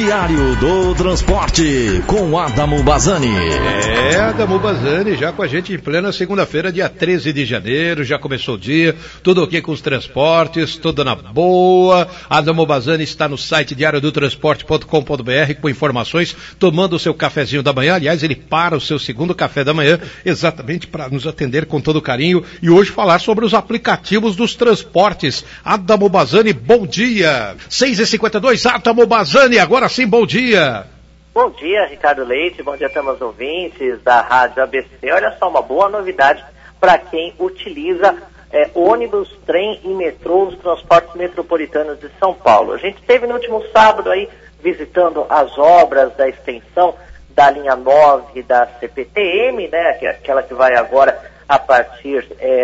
Diário do Transporte, com Adamo Bazzani. Adamo Bazzani já com a gente em plena segunda-feira, dia 13 de janeiro, já começou o dia, tudo ok com os transportes, tudo na boa. Adamo Bazzani está no site diariodotransporte.com.br com informações, tomando o seu cafezinho da manhã. Aliás, ele para o seu segundo café da manhã, exatamente para nos atender com todo carinho e hoje falar sobre os aplicativos dos transportes. Adamo Bazzani, bom dia. 6h52, Adamo Bazzani, agora sim, bom dia. Bom dia, Ricardo Leite, bom dia a todos os ouvintes da Rádio ABC. Olha só, uma boa novidade para quem utiliza ônibus, trem e metrô nos transportes metropolitanos de São Paulo. A gente esteve no último sábado aí visitando as obras da extensão da linha 9 da CPTM, né, aquela que vai agora a partir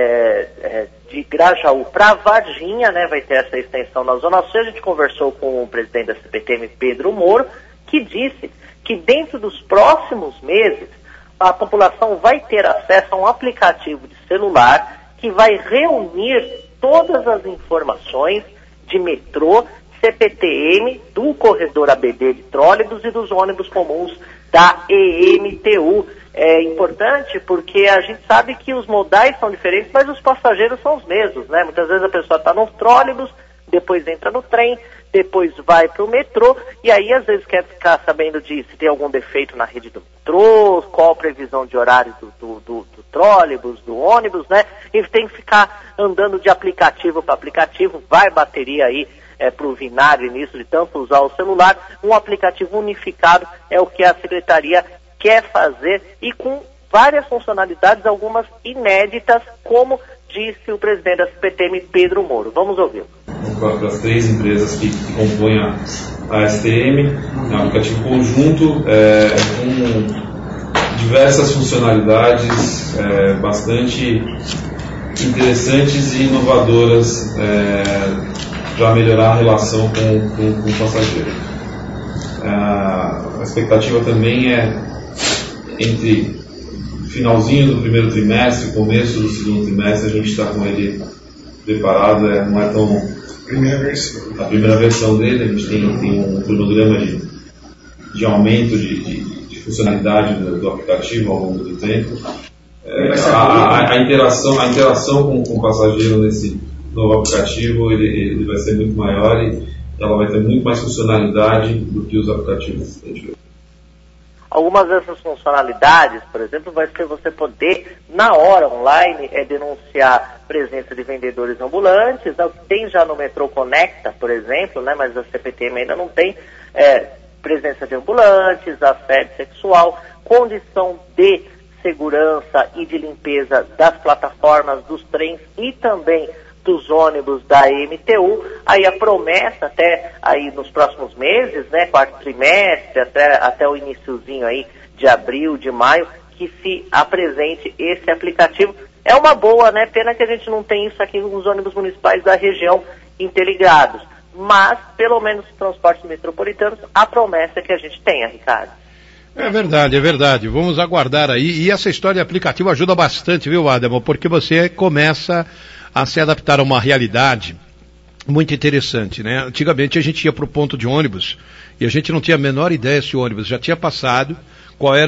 de Grajaú para Varginha, né, vai ter essa extensão na Zona Sul. A gente conversou com o presidente da CPTM, Pedro Moro, que disse que dentro dos próximos meses a população vai ter acesso a um aplicativo de celular que vai reunir todas as informações de metrô, CPTM, do corredor ABD de trólebus e dos ônibus comuns da EMTU. É importante porque a gente sabe que os modais são diferentes, mas os passageiros são os mesmos, né? Muitas vezes a pessoa está no trólebus, depois entra no trem, depois vai para o metrô, e aí às vezes quer ficar sabendo se tem algum defeito na rede do metrô, qual a previsão de horário do trólebus, do ônibus, né? E tem que ficar andando de aplicativo para aplicativo, vai bateria aí para o vinagre nisso de tanto usar o celular. Um aplicativo unificado é o que a Secretaria quer fazer e com várias funcionalidades, algumas inéditas, como disse o presidente da CPTM, Pedro Moro. Vamos ouvi-lo. Para as três empresas que compõem a STM, é um aplicativo conjunto com diversas funcionalidades bastante interessantes e inovadoras para melhorar a relação com o passageiro. A expectativa também é entre finalzinho do primeiro trimestre, começo do segundo trimestre, a gente está com ele preparado, não é tão... A primeira versão dele, a gente tem um cronograma de aumento de funcionalidade do aplicativo ao longo do tempo. A interação com o passageiro nesse novo aplicativo, ele vai ser muito maior e ela vai ter muito mais funcionalidade do que os aplicativos anteriores. Algumas dessas funcionalidades, por exemplo, vai ser você poder, na hora online, denunciar presença de vendedores ambulantes, o que tem já no Metrô Conecta, por exemplo, né, mas a CPTM ainda não tem, presença de ambulantes, assédio sexual, condição de segurança e de limpeza das plataformas dos trens e também dos ônibus da EMTU. Aí a promessa até aí nos próximos meses, né, quarto trimestre, até o iniciozinho aí de abril, de maio, que se apresente esse aplicativo. É uma boa, né? Pena que a gente não tem isso aqui nos ônibus municipais da região interligados. Mas, pelo menos nos transportes metropolitanos, a promessa é que a gente tenha, Ricardo. É verdade. Vamos aguardar aí. E essa história de aplicativo ajuda bastante, viu, Adamo? Porque você começa a se adaptar a uma realidade muito interessante, né? Antigamente a gente ia para o ponto de ônibus e a gente não tinha a menor ideia se o ônibus já tinha passado, qual era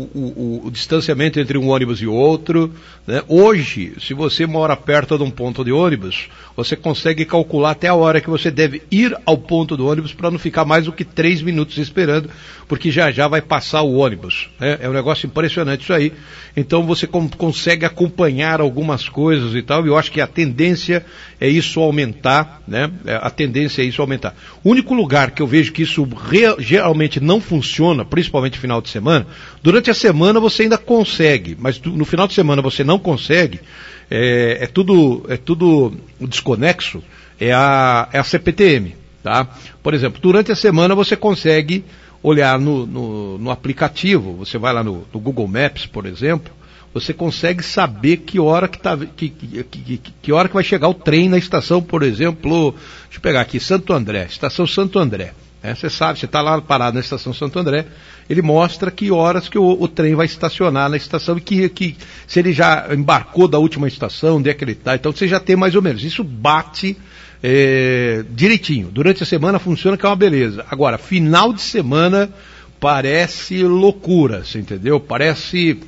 o distanciamento entre um ônibus e outro, né? Hoje, se você mora perto de um ponto de ônibus, você consegue calcular até a hora que você deve ir ao ponto do ônibus para não ficar mais do que 3 minutos esperando, porque já vai passar o ônibus, né? É um negócio impressionante isso aí. Então você consegue acompanhar algumas coisas e tal, e eu acho que a tendência é isso aumentar, né? A tendência é isso aumentar. O único lugar que eu vejo que isso geralmente não funciona, principalmente no final de semana, durante a semana você ainda consegue, mas no final de semana você não consegue, é tudo desconexo, é a CPTM, tá? Por exemplo, durante a semana você consegue olhar no aplicativo, você vai lá no Google Maps, por exemplo, você consegue saber que hora que hora que vai chegar o trem na estação, por exemplo, deixa eu pegar aqui, Santo André, estação Santo André. Você sabe, você está lá parado na estação Santo André, ele mostra que horas que o trem vai estacionar na estação e que se ele já embarcou da última estação, onde é que ele está, então você já tem mais ou menos. Isso bate direitinho. Durante a semana funciona, que é uma beleza. Agora, final de semana parece loucura, você entendeu? Parece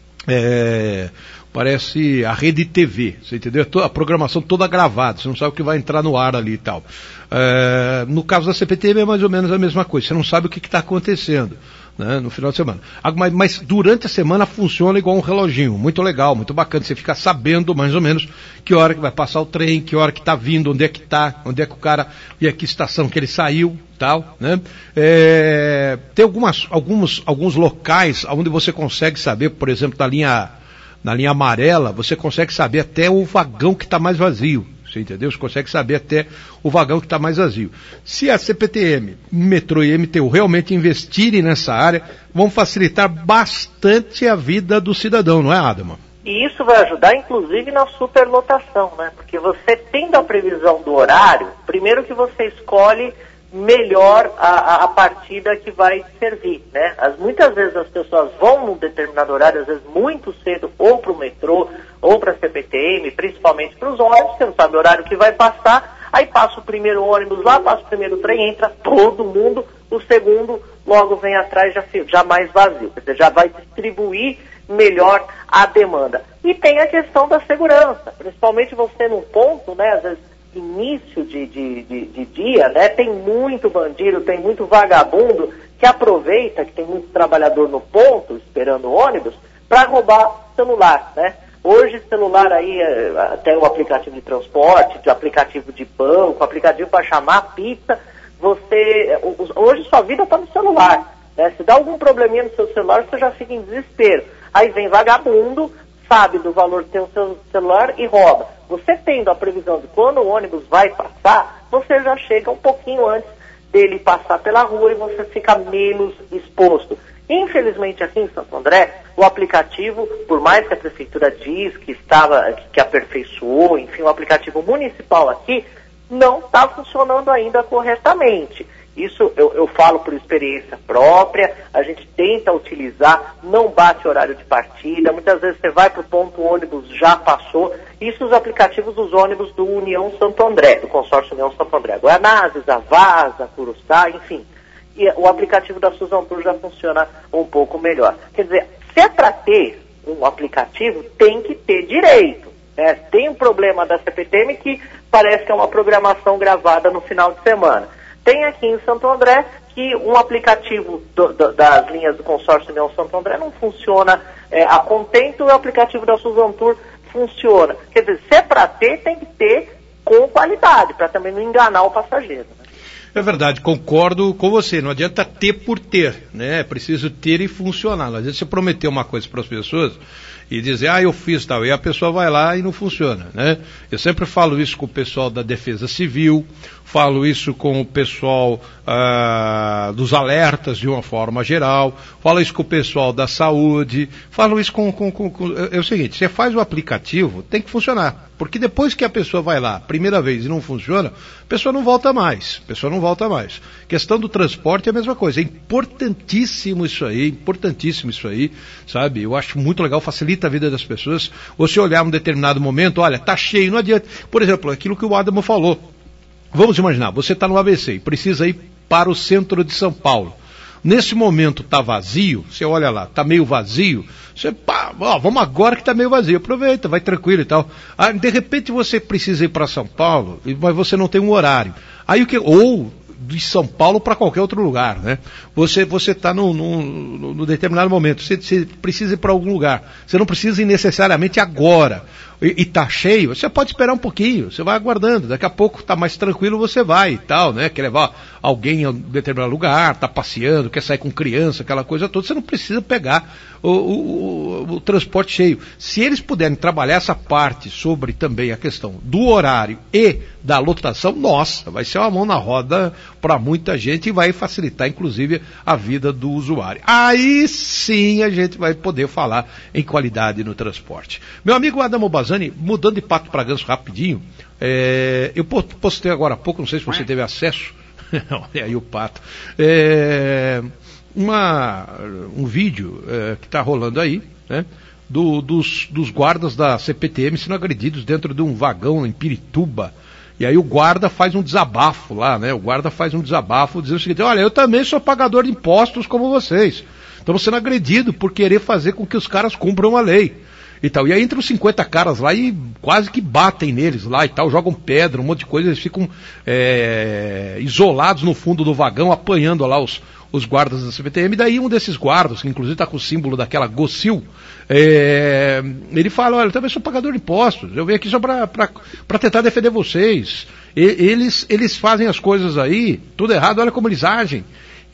a rede TV, você entendeu? A programação toda gravada, você não sabe o que vai entrar no ar ali e tal. No caso da CPTM é mais ou menos a mesma coisa, você não sabe o que está acontecendo, né, no final de semana. Mas durante a semana funciona igual um reloginho, muito legal, muito bacana, você fica sabendo mais ou menos que hora que vai passar o trem, que hora que está vindo, onde é que está, onde é que o cara, e a que estação que ele saiu, tal, né? Tem alguns locais onde você consegue saber, por exemplo, na linha amarela, você consegue saber até o vagão que está mais vazio. Você entendeu? Você consegue saber até o vagão que está mais vazio. Se a CPTM, Metrô e MTU realmente investirem nessa área, vão facilitar bastante a vida do cidadão, não é, Adama? E isso vai ajudar, inclusive, na superlotação, né? Porque você tendo a previsão do horário, primeiro que você escolhe melhor a partida que vai servir, né? Muitas vezes as pessoas vão num determinado horário, às vezes muito cedo, ou para o metrô, ou para a CPTM, principalmente para os ônibus, você não sabe o horário que vai passar, aí passa o primeiro ônibus lá, passa o primeiro trem, entra todo mundo, o segundo logo vem atrás já mais vazio, quer dizer, já vai distribuir melhor a demanda. E tem a questão da segurança, principalmente você num ponto, né, às vezes início de dia, né, tem muito bandido, tem muito vagabundo que aproveita que tem muito trabalhador no ponto, esperando o ônibus, para roubar celular, né? Hoje celular aí, até o aplicativo de transporte, de aplicativo de banco, aplicativo para chamar pizza, hoje sua vida está no celular, né? Se dá algum probleminha no seu celular, você já fica em desespero. Aí vem vagabundo, sabe do valor que tem o seu celular e rouba. Você tendo a previsão de quando o ônibus vai passar, você já chega um pouquinho antes dele passar pela rua e você fica menos exposto. Infelizmente aqui em Santo André, o aplicativo, por mais que a prefeitura diz que aperfeiçoou, enfim, o aplicativo municipal aqui não está funcionando ainda corretamente. Isso eu falo por experiência própria, a gente tenta utilizar, não bate horário de partida, muitas vezes você vai para o ponto, o ônibus já passou, isso os aplicativos dos ônibus do União Santo André, do consórcio União Santo André, Guanazes, Avasa, Curuçá, enfim. E o aplicativo da Suzano Tour já funciona um pouco melhor. Quer dizer, se é para ter um aplicativo, tem que ter direito, né? Tem um problema da CPTM que parece que é uma programação gravada no final de semana. Tem aqui em Santo André que um aplicativo das linhas do consórcio União Santo André não funciona a contento, e o aplicativo da Suzano Tour funciona. Quer dizer, se é para ter, tem que ter com qualidade, para também não enganar o passageiro, né? É verdade, concordo com você, não adianta ter por ter, né? É preciso ter e funcionar. Às vezes você prometeu uma coisa para as pessoas e dizer, eu fiz tal, e a pessoa vai lá e não funciona, né? Eu sempre falo isso com o pessoal da Defesa Civil, falo isso com o pessoal dos alertas de uma forma geral, falo isso com o pessoal da saúde, falo isso é o seguinte, você faz o aplicativo, tem que funcionar, porque depois que a pessoa vai lá, primeira vez e não funciona, a pessoa não volta mais, Questão do transporte é a mesma coisa, é importantíssimo isso aí, sabe? Eu acho muito legal, facilita a vida das pessoas, você olhar um determinado momento, olha, tá cheio, não adianta, por exemplo, aquilo que o Adamo falou, vamos imaginar, você está no ABC e precisa ir para o centro de São Paulo. Nesse momento está vazio, você olha lá, está meio vazio, você, vamos agora que está meio vazio, aproveita, vai tranquilo e tal. De repente você precisa ir para São Paulo, mas você não tem um horário. Aí ou de São Paulo para qualquer outro lugar, né? Você está num determinado momento, você precisa ir para algum lugar, você não precisa ir necessariamente agora, e está cheio, você pode esperar um pouquinho, você vai aguardando, daqui a pouco está mais tranquilo, você vai e tal, né? Quer levar alguém a um determinado lugar, está passeando, quer sair com criança, aquela coisa toda, você não precisa pegar o transporte cheio. Se eles puderem trabalhar essa parte sobre também a questão do horário e da lotação, nossa, vai ser uma mão na roda para muita gente e vai facilitar, inclusive, a vida do usuário. Aí sim a gente vai poder falar em qualidade no transporte. Meu amigo Adamo Bazzani, mudando de pato para ganso rapidinho, eu postei agora há pouco, não sei se você teve acesso, olha aí o pato, um vídeo que está rolando aí, né, dos guardas da CPTM sendo agredidos dentro de um vagão em Pirituba. E aí o guarda faz um desabafo lá, né? O guarda faz um desabafo dizendo o seguinte: olha, eu também sou pagador de impostos como vocês. Estamos sendo agredidos por querer fazer com que os caras cumpram a lei. E tal. E aí entram 50 caras lá e quase que batem neles lá e tal, jogam pedra, um monte de coisa, eles ficam isolados no fundo do vagão, apanhando lá os guardas da CPTM. Daí um desses guardas, que inclusive está com o símbolo daquela Gocil, ele fala: olha, eu também sou pagador de impostos, eu venho aqui só para tentar defender vocês. Eles fazem as coisas aí, tudo errado, olha como eles agem.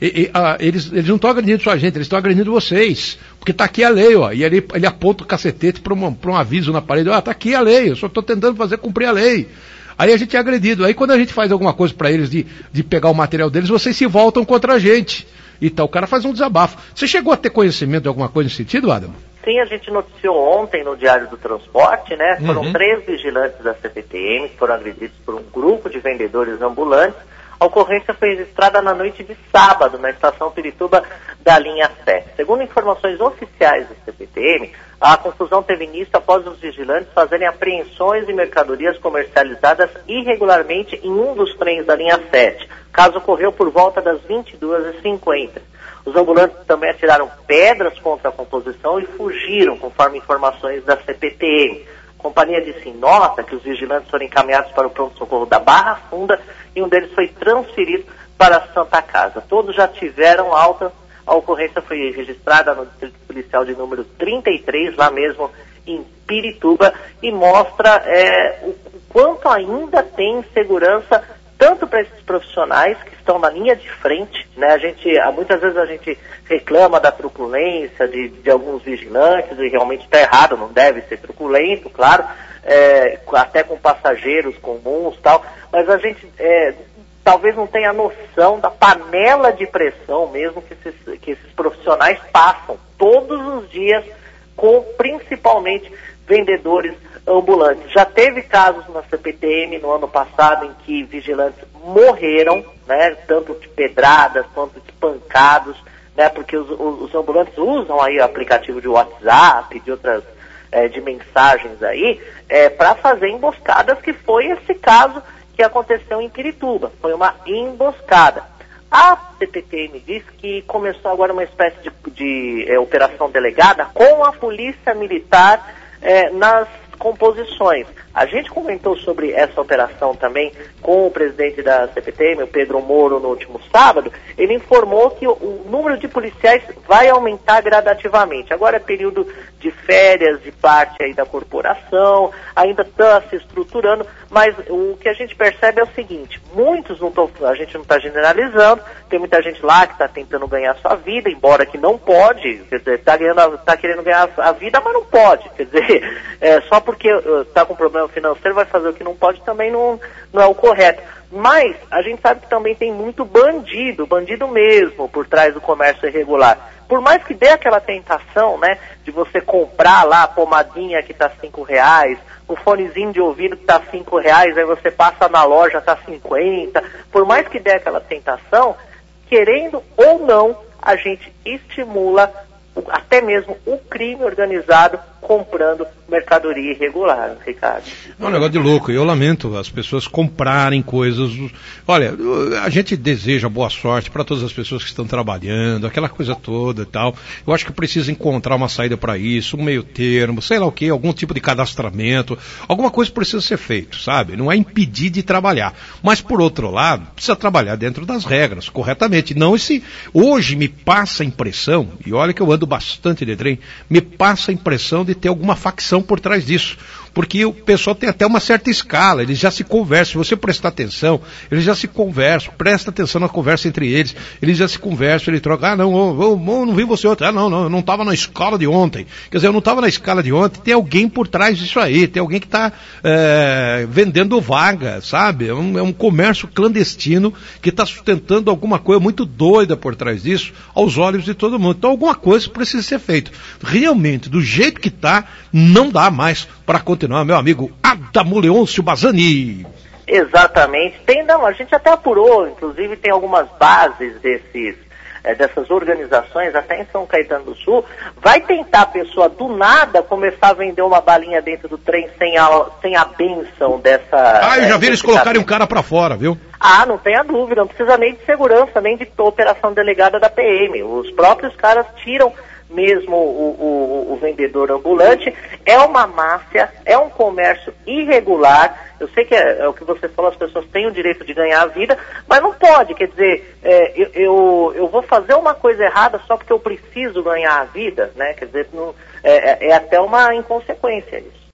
Eles não estão agredindo só a gente, eles estão agredindo vocês, porque está aqui a lei, ó, e ele aponta o cacetete para um aviso na parede: está aqui a lei, eu só estou tentando fazer cumprir a lei. Aí a gente é agredido, aí quando a gente faz alguma coisa para eles de pegar o material deles, vocês se voltam contra a gente. Então o cara faz um desabafo. Você chegou a ter conhecimento de alguma coisa nesse sentido, Adamo? Sim, a gente noticiou ontem no Diário do Transporte, né? Foram 3 vigilantes da CPTM que foram agredidos por um grupo de vendedores ambulantes. A ocorrência foi registrada na noite de sábado, na estação Pirituba da linha 7. Segundo informações oficiais da CPTM, a confusão teve início após os vigilantes fazerem apreensões de mercadorias comercializadas irregularmente em um dos trens da linha 7. O caso ocorreu por volta das 22h50. Os ambulantes também atiraram pedras contra a composição e fugiram, conforme informações da CPTM. A companhia disse em nota que os vigilantes foram encaminhados para o pronto-socorro da Barra Funda e um deles foi transferido para a Santa Casa. Todos já tiveram alta. A ocorrência foi registrada no Distrito Policial de número 33, lá mesmo em Pirituba, e mostra o quanto ainda tem insegurança, tanto para esses profissionais que estão na linha de frente, né? Muitas vezes a gente reclama da truculência de alguns vigilantes, e realmente está errado, não deve ser truculento, claro, até com passageiros comuns e tal, mas a gente talvez não tenha noção da panela de pressão mesmo que esses profissionais passam todos os dias com principalmente vendedores ambulantes. Já teve casos na CPTM no ano passado em que vigilantes morreram, né, tanto de pedradas quanto de pancados, né, porque os ambulantes usam aí o aplicativo de WhatsApp, de outras de mensagens aí, para fazer emboscadas, que foi esse caso que aconteceu em Pirituba. Foi uma emboscada. A CPTM diz que começou agora uma espécie de operação delegada com a Polícia Militar nas composições. A gente comentou sobre essa operação também com o presidente da CPTM, o Pedro Moro, no último sábado. Ele informou que o número de policiais vai aumentar gradativamente. Agora é período de férias de parte aí da corporação, ainda está se estruturando, mas o que a gente percebe é o seguinte: a gente não está generalizando, tem muita gente lá que está tentando ganhar sua vida, embora que não pode, quer dizer, está querendo ganhar a vida, mas não pode, quer dizer, só porque está com problema financeiro vai fazer o que não pode, também não é o correto. Mas a gente sabe que também tem muito bandido mesmo, por trás do comércio irregular. Por mais que dê aquela tentação, né, de você comprar lá a pomadinha que está R$5, o fonezinho de ouvido que está R$5, aí você passa na loja, está 50. Por mais que dê aquela tentação, querendo ou não, a gente estimula até mesmo o crime organizado comprando mercadoria irregular, Ricardo. É um negócio de louco, eu lamento as pessoas comprarem coisas. Olha, a gente deseja boa sorte para todas as pessoas que estão trabalhando, aquela coisa toda e tal. Eu acho que precisa encontrar uma saída para isso, um meio termo, sei lá o que, algum tipo de cadastramento, alguma coisa precisa ser feito, sabe? Não é impedir de trabalhar, mas por outro lado, precisa trabalhar dentro das regras, corretamente. Não hoje me passa a impressão, e olha que eu ando bastante de trem, me passa a impressão de ter alguma facção por trás disso, porque o pessoal tem até uma certa escala, eles já se conversam, se você prestar atenção, eles já se conversam, presta atenção na conversa entre eles já se conversam, ele troca, não vi você ontem, não, eu não estava na escala de ontem, quer dizer, eu não estava na escala de ontem, tem alguém por trás disso aí, tem alguém que está vendendo vaga, sabe, é um comércio clandestino que está sustentando alguma coisa muito doida por trás disso, aos olhos de todo mundo. Então alguma coisa precisa ser feita. Realmente, do jeito que está, não dá mais para continuar, meu amigo Adamo Leôncio Bazzani. Exatamente. A gente até apurou, inclusive tem algumas bases dessas organizações, até em São Caetano do Sul, vai tentar a pessoa do nada começar a vender uma balinha dentro do trem sem a bênção dessa... eu já vi eles colocarem um cara pra fora, viu? Não tenha dúvida, não precisa nem de segurança, nem de operação delegada da PM. Os próprios caras tiram mesmo o vendedor ambulante. É uma máfia, é um comércio irregular. Eu sei que é o que você falou, as pessoas têm o direito de ganhar a vida, mas não pode, quer dizer, eu vou fazer uma coisa errada só porque eu preciso ganhar a vida, né? Quer dizer, é até uma inconsequência isso.